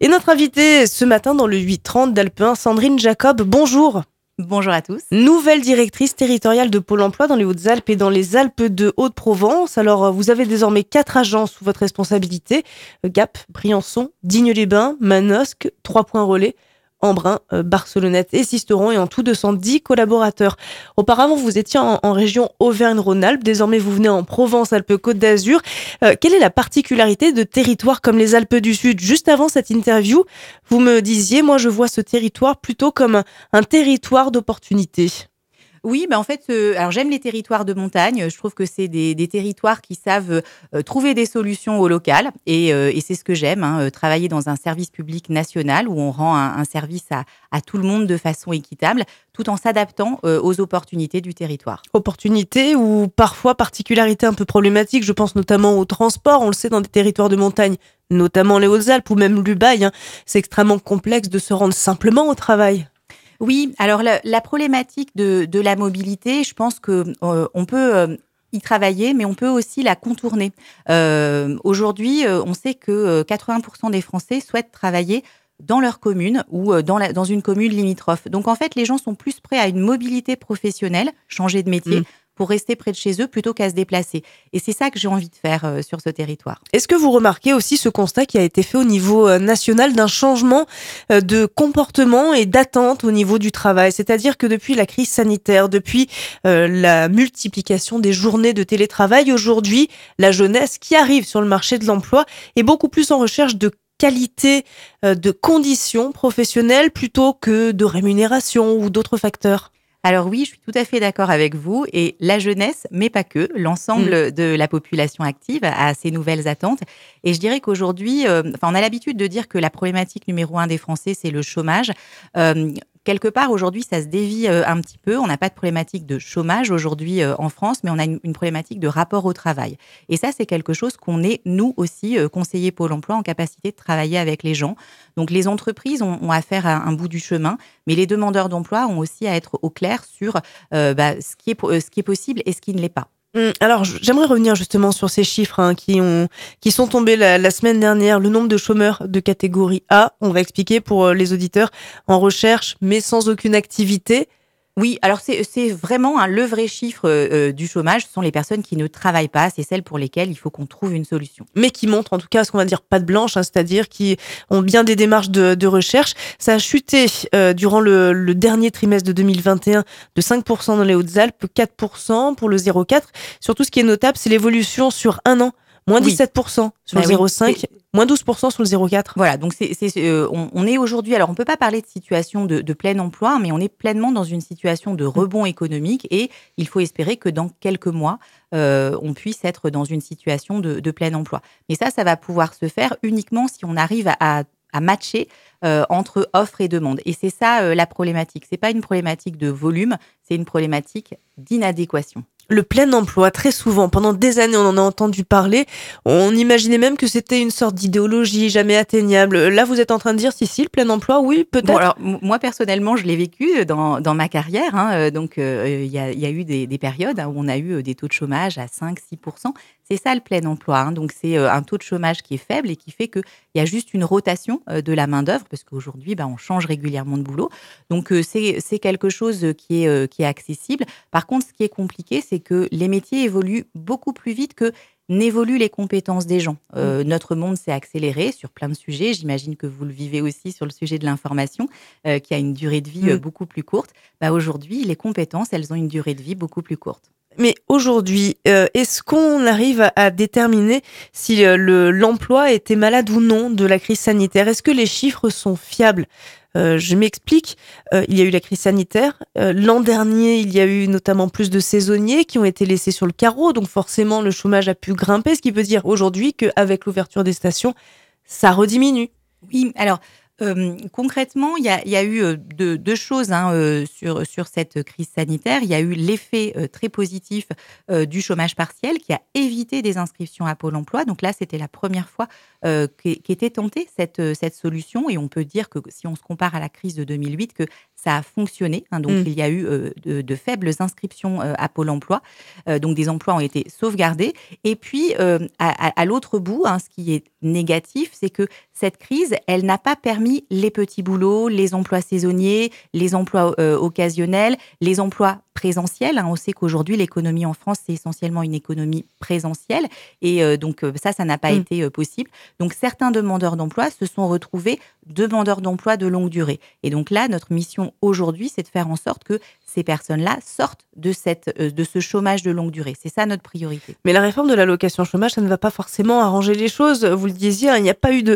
Et notre invitée ce matin dans le 8h30 d'Alpe 1, Sandrine Jacob, bonjour. Bonjour à tous. Nouvelle directrice territoriale de Pôle emploi dans les Hautes-Alpes et dans les Alpes de Haute-Provence. Alors, vous avez désormais 4 agences sous votre responsabilité. Gap, Briançon, Digne-les-Bains, Manosque, 3 points relais, Embrun, Barcelonnette et Sisteron, et en tout 210 collaborateurs. Auparavant, vous étiez en région Auvergne-Rhône-Alpes. Désormais, vous venez en Provence-Alpes-Côte d'Azur. Quelle est la particularité de territoires comme les Alpes du Sud? Juste avant cette interview, vous me disiez, moi, je vois ce territoire plutôt comme un territoire d'opportunités. Oui, en fait, alors j'aime les territoires de montagne. Je trouve que c'est des territoires qui savent trouver des solutions au local. Et c'est ce que j'aime, travailler dans un service public national où on rend un service à tout le monde de façon équitable, tout en s'adaptant aux opportunités du territoire. Opportunités ou parfois particularités un peu problématiques. Je pense notamment au transport. On le sait, dans des territoires de montagne, notamment les Hautes-Alpes ou même l'Ubaye, c'est extrêmement complexe de se rendre simplement au travail. Oui, alors la problématique de la mobilité, je pense que on peut y travailler, mais on peut aussi la contourner. Aujourd'hui, on sait que 80% des Français souhaitent travailler dans leur commune ou dans une commune limitrophe. Donc, en fait, les gens sont plus prêts à une mobilité professionnelle, changer de métier, pour rester près de chez eux plutôt qu'à se déplacer. Et c'est ça que j'ai envie de faire sur ce territoire. Est-ce que vous remarquez aussi ce constat qui a été fait au niveau national d'un changement de comportement et d'attente au niveau du travail? C'est-à-dire que depuis la crise sanitaire, depuis la multiplication des journées de télétravail, aujourd'hui, la jeunesse qui arrive sur le marché de l'emploi est beaucoup plus en recherche de qualité, de conditions professionnelles plutôt que de rémunération ou d'autres facteurs. Alors oui, je suis tout à fait d'accord avec vous. Et la jeunesse, mais pas que, l'ensemble de la population active a ces nouvelles attentes. Et je dirais qu'aujourd'hui, on a l'habitude de dire que la problématique numéro 1 des Français, c'est le chômage. Quelque part, aujourd'hui, ça se dévie un petit peu. On n'a pas de problématique de chômage aujourd'hui en France, mais on a une problématique de rapport au travail. Et ça, c'est quelque chose qu'on est, nous aussi, conseillers Pôle emploi, en capacité de travailler avec les gens. Donc, les entreprises ont à faire un bout du chemin, mais les demandeurs d'emploi ont aussi à être au clair sur ce qui est possible et ce qui ne l'est pas. Alors, j'aimerais revenir justement sur ces chiffres qui sont tombés la semaine dernière. Le nombre de chômeurs de catégorie A, on va expliquer pour les auditeurs, en recherche, mais sans aucune activité. Oui, alors c'est vraiment le vrai chiffre du chômage. Ce sont les personnes qui ne travaillent pas. C'est celles pour lesquelles il faut qu'on trouve une solution. Mais qui montrent en tout cas ce qu'on va dire patte blanche, c'est-à-dire qui ont bien des démarches de recherche. Ça a chuté durant le dernier trimestre de 2021 de 5% dans les Hautes-Alpes, 4% pour le 0,4. Surtout, ce qui est notable, c'est l'évolution sur un an. Moins 17% sur le 0,5, moins 12% sur le 0,4. Voilà, donc on est aujourd'hui, alors on ne peut pas parler de situation de plein emploi, mais on est pleinement dans une situation de rebond économique et il faut espérer que dans quelques mois, on puisse être dans une situation de plein emploi. Mais ça va pouvoir se faire uniquement si on arrive à matcher entre offre et demande. Et c'est ça la problématique. Ce n'est pas une problématique de volume, c'est une problématique d'inadéquation. Le plein emploi, très souvent, pendant des années, on en a entendu parler. On imaginait même que c'était une sorte d'idéologie jamais atteignable. Là, vous êtes en train de dire, si, le plein emploi, oui, peut-être. Bon, alors, moi, personnellement, je l'ai vécu dans ma carrière. Donc, il y a eu des périodes où on a eu des taux de chômage à 5-6%. C'est ça le plein emploi. Donc, c'est un taux de chômage qui est faible et qui fait qu'il y a juste une rotation de la main-d'œuvre parce qu'aujourd'hui, on change régulièrement de boulot. Donc, c'est quelque chose qui est accessible. Par contre, ce qui est compliqué, c'est que les métiers évoluent beaucoup plus vite que n'évoluent les compétences des gens. Notre monde s'est accéléré sur plein de sujets. J'imagine que vous le vivez aussi sur le sujet de l'information, qui a une durée de vie beaucoup plus courte. Aujourd'hui, les compétences, elles ont une durée de vie beaucoup plus courte. Mais aujourd'hui, est-ce qu'on arrive à déterminer si l'emploi était malade ou non de la crise sanitaire? Est-ce que les chiffres sont fiables? Je m'explique, il y a eu la crise sanitaire. L'an dernier, il y a eu notamment plus de saisonniers qui ont été laissés sur le carreau. Donc forcément, le chômage a pu grimper, ce qui veut dire aujourd'hui qu'avec l'ouverture des stations, ça rediminue. Oui, alors Concrètement, il y a eu, 2 choses, hein, sur cette crise sanitaire. Il y a eu l'effet, très positif, du chômage partiel qui a évité des inscriptions à Pôle emploi. Donc là, c'était la première fois, qu'était tentée cette solution et on peut dire que si on se compare à la crise de 2008, que ça a fonctionné, hein. Donc Mmh. il y a eu, de faibles inscriptions, à Pôle emploi, donc des emplois ont été sauvegardés et puis, à l'autre bout, hein, ce qui est négatif, c'est que cette crise, elle n'a pas permis les petits boulots, les emplois saisonniers, les emplois, occasionnels, les emplois présentiels, hein. On sait qu'aujourd'hui, l'économie en France, c'est essentiellement une économie présentielle et donc ça n'a pas Mmh. été, possible. Donc certains demandeurs d'emploi se sont retrouvés demandeurs d'emploi de longue durée et donc là, notre mission aujourd'hui, c'est de faire en sorte que ces personnes-là sortent de ce chômage de longue durée. C'est ça notre priorité. Mais la réforme de l'allocation chômage, ça ne va pas forcément arranger les choses. Vous le disiez, hein, il n'y a pas eu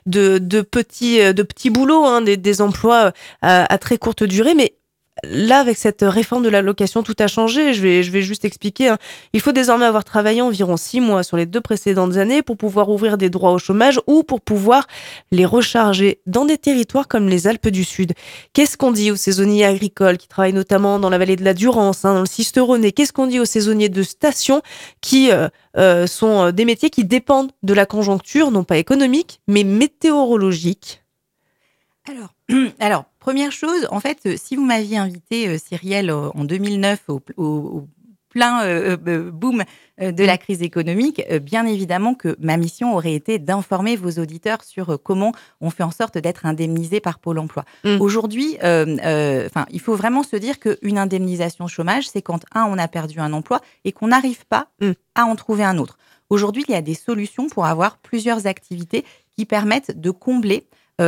de petits boulots, hein, des emplois à très courte durée. Mais là, avec cette réforme de l'allocation, tout a changé. Je vais juste expliquer, hein. Il faut désormais avoir travaillé environ 6 mois sur les 2 précédentes années pour pouvoir ouvrir des droits au chômage ou pour pouvoir les recharger dans des territoires comme les Alpes du Sud. Qu'est-ce qu'on dit aux saisonniers agricoles qui travaillent notamment dans la vallée de la Durance, hein, dans le Cisteronnet? Qu'est-ce qu'on dit aux saisonniers de station qui sont des métiers qui dépendent de la conjoncture, non pas économique, mais météorologique? Alors alors, 1 chose, en fait, si vous m'aviez invitée, Cyrielle, en 2009 au plein, boom, de Mmh. la crise économique, bien évidemment que ma mission aurait été d'informer vos auditeurs sur, comment on fait en sorte d'être indemnisé par Pôle emploi. Mmh. Aujourd'hui, enfin, il faut vraiment se dire qu'une indemnisation chômage, c'est quand, on a perdu un emploi et qu'on n'arrive pas Mmh. à en trouver un autre. Aujourd'hui, il y a des solutions pour avoir plusieurs activités qui permettent de combler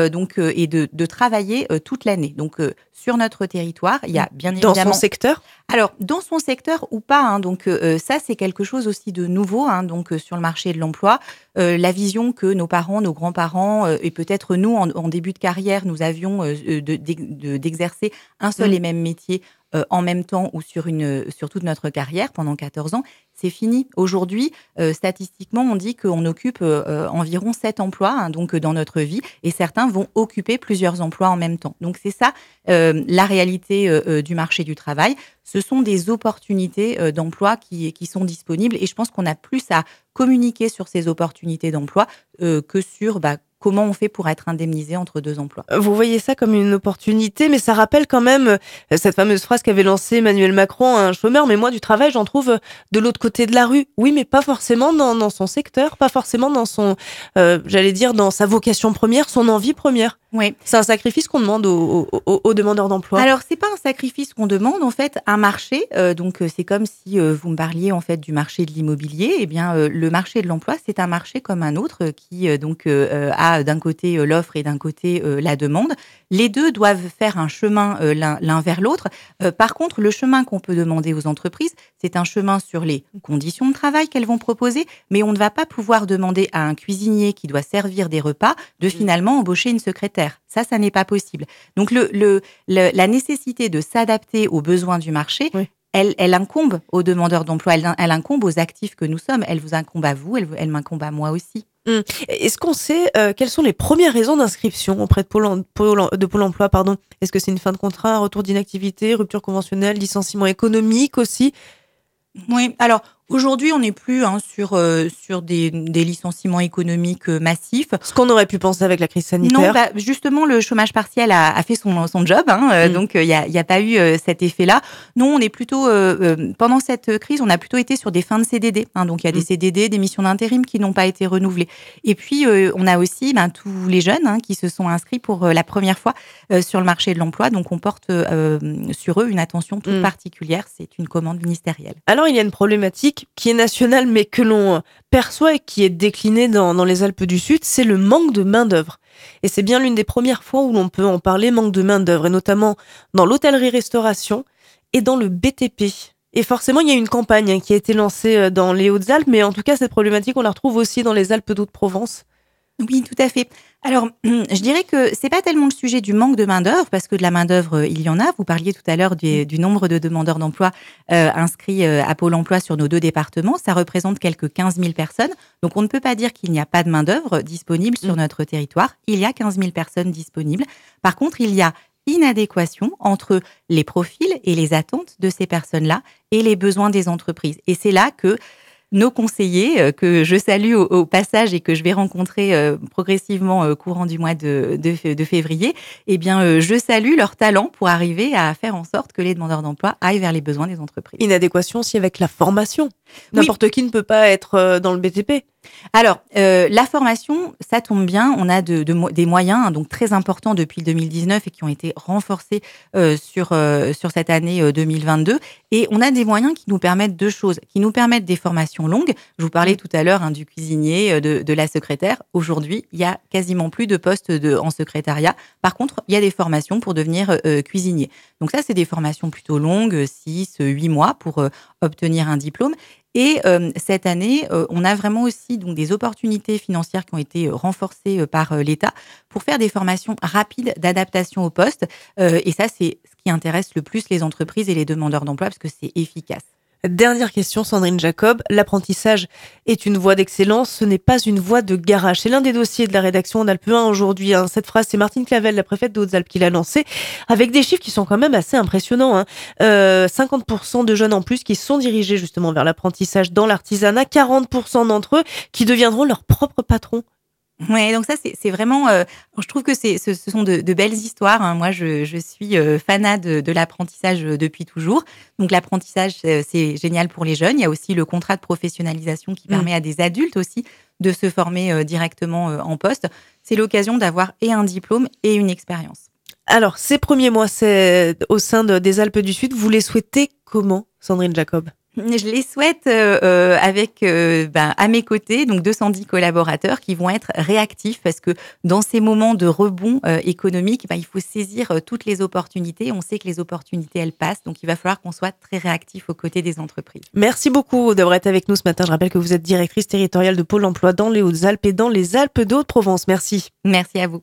et de travailler, toute l'année. Donc, sur notre territoire, il y a bien Dans son évidemment secteur? alors dans son secteur ou pas, hein, donc, ça c'est quelque chose aussi de nouveau, hein, donc, sur le marché de l'emploi. La vision que nos parents, nos grands-parents, et peut-être nous en début de carrière, nous avions, d'exercer un seul Mmh. et même métier, en même temps ou sur toute notre carrière pendant 14 ans, c'est fini. Aujourd'hui, statistiquement, on dit qu'on occupe, environ 7 emplois, hein, donc, dans notre vie et certains vont occuper plusieurs emplois en même temps. Donc c'est ça, la réalité, du marché du travail. Ce sont des opportunités, d'emploi qui sont disponibles et je pense qu'on a plus à communiquer sur ces opportunités d'emploi, que sur, comment on fait pour être indemnisé entre 2 emplois. Vous voyez ça comme une opportunité, mais ça rappelle quand même, cette fameuse phrase qu'avait lancée Emmanuel Macron: «Un chômeur, mais moi du travail, j'en trouve, de l'autre côté de la rue». Oui, mais pas forcément dans son secteur, pas forcément dans son, j'allais dire dans sa vocation première, son envie première. Oui. C'est un sacrifice qu'on demande aux demandeurs d'emploi. Alors, c'est pas un sacrifice qu'on demande, en fait, un marché, donc c'est comme si, vous me parliez, en fait, du marché de l'immobilier. Eh bien, le marché de l'emploi, c'est un marché comme un autre, qui, a d'un côté, l'offre et d'un côté, la demande. Les 2 doivent faire un chemin, l'un vers l'autre. Par contre, le chemin qu'on peut demander aux entreprises, c'est un chemin sur les conditions de travail qu'elles vont proposer, mais on ne va pas pouvoir demander à un cuisinier qui doit servir des repas de finalement embaucher une secrétaire. Ça n'est pas possible. Donc la nécessité de s'adapter aux besoins du marché, Oui. elle incombe aux demandeurs d'emploi, elle incombe aux actifs que nous sommes. Elle vous incombe à vous, elle m'incombe à moi aussi. Mmh. Est-ce qu'on sait, quelles sont les premières raisons d'inscription auprès de Pôle emploi, pardon? Est-ce que c'est une fin de contrat, un retour d'inactivité, rupture conventionnelle, licenciement économique aussi? Oui, alors aujourd'hui, on n'est plus, hein, sur des licenciements économiques, massifs. Ce qu'on aurait pu penser avec la crise Non, sanitaire. justement, le chômage partiel a fait son job, hein, Mmh. donc il y a pas eu, cet effet-là. Non, on est plutôt, pendant cette crise, on a plutôt été sur des fins de CDD, hein, donc il y a des Mmh. CDD, des missions d'intérim qui n'ont pas été renouvelées et puis, on a aussi, tous les jeunes, hein, qui se sont inscrits pour, la première fois, sur le marché de l'emploi, donc on porte, sur eux une attention toute Mmh. particulière. C'est une commande ministérielle. Alors, il y a une problématique qui est nationale, mais que l'on perçoit et qui est déclinée dans les Alpes du Sud, c'est le manque de main-d'œuvre. Et c'est bien l'une des premières fois où l'on peut en parler, manque de main-d'œuvre, et notamment dans l'hôtellerie-restauration et dans le BTP. Et forcément, il y a une campagne, hein, qui a été lancée dans les Hautes-Alpes, mais en tout cas, cette problématique, on la retrouve aussi dans les Alpes d'Haute-Provence. Oui, tout à fait. Alors, je dirais que c'est pas tellement le sujet du manque de main-d'œuvre, parce que de la main-d'œuvre, il y en a. Vous parliez tout à l'heure du nombre de demandeurs d'emploi inscrits à Pôle emploi sur nos 2 départements. Ça représente quelques 15 000 personnes. Donc, on ne peut pas dire qu'il n'y a pas de main-d'œuvre disponible sur Mmh. notre territoire. Il y a 15 000 personnes disponibles. Par contre, il y a inadéquation entre les profils et les attentes de ces personnes-là et les besoins des entreprises. Et c'est là que nos conseillers, que je salue au passage et que je vais rencontrer, progressivement, courant du mois de février, eh bien, je salue leur talent pour arriver à faire en sorte que les demandeurs d'emploi aillent vers les besoins des entreprises. Inadéquation aussi avec la formation. Oui. N'importe qui ne peut pas être, dans le BTP. Alors, la formation, ça tombe bien, on a des moyens, hein, donc très importants depuis 2019 et qui ont été renforcés, sur cette année, 2022, et on a des moyens qui nous permettent 2 choses, qui nous permettent des formations longues. Je vous parlais Mmh. tout à l'heure, hein, du cuisinier, de la secrétaire. Aujourd'hui, il y a quasiment plus de postes en secrétariat. Par contre, il y a des formations pour devenir, cuisinier. Donc ça, c'est des formations plutôt longues, 6, 8 mois pour, obtenir un diplôme. Et cette année, on a vraiment aussi donc des opportunités financières qui ont été, renforcées, par, l'État pour faire des formations rapides d'adaptation au poste, et ça, c'est ce qui intéresse le plus les entreprises et les demandeurs d'emploi parce que c'est efficace. Dernière question, Sandrine Jacob. L'apprentissage est une voie d'excellence, ce n'est pas une voie de garage. C'est l'un des dossiers de la rédaction en Alpe 1 aujourd'hui, hein. Cette phrase, c'est Martine Clavel, la préfète de Hautes-Alpes, qui l'a lancée, avec des chiffres qui sont quand même assez impressionnants, hein. 50% de jeunes en plus qui sont dirigés justement vers l'apprentissage dans l'artisanat, 40% d'entre eux qui deviendront leurs propres patrons. Ouais, donc ça, c'est vraiment, je trouve que ce sont de belles histoires, hein. Moi, je suis, fanat de l'apprentissage, depuis toujours. Donc l'apprentissage, c'est génial pour les jeunes. Il y a aussi le contrat de professionnalisation qui Mm. permet à des adultes aussi de se former, directement, en poste. C'est l'occasion d'avoir et un diplôme et une expérience. Alors, ces premiers mois, c'est au sein des Alpes du Sud, vous les souhaitez comment, Sandrine Jacob? Je les souhaite, avec, à mes côtés, donc 210 collaborateurs qui vont être réactifs parce que dans ces moments de rebond, économique, il faut saisir, toutes les opportunités. On sait que les opportunités, elles passent, donc il va falloir qu'on soit très réactifs aux côtés des entreprises. Merci beaucoup d'avoir été avec nous ce matin. Je rappelle que vous êtes directrice territoriale de Pôle emploi dans les Hautes-Alpes et dans les Alpes de Haute-Provence. Merci. Merci à vous.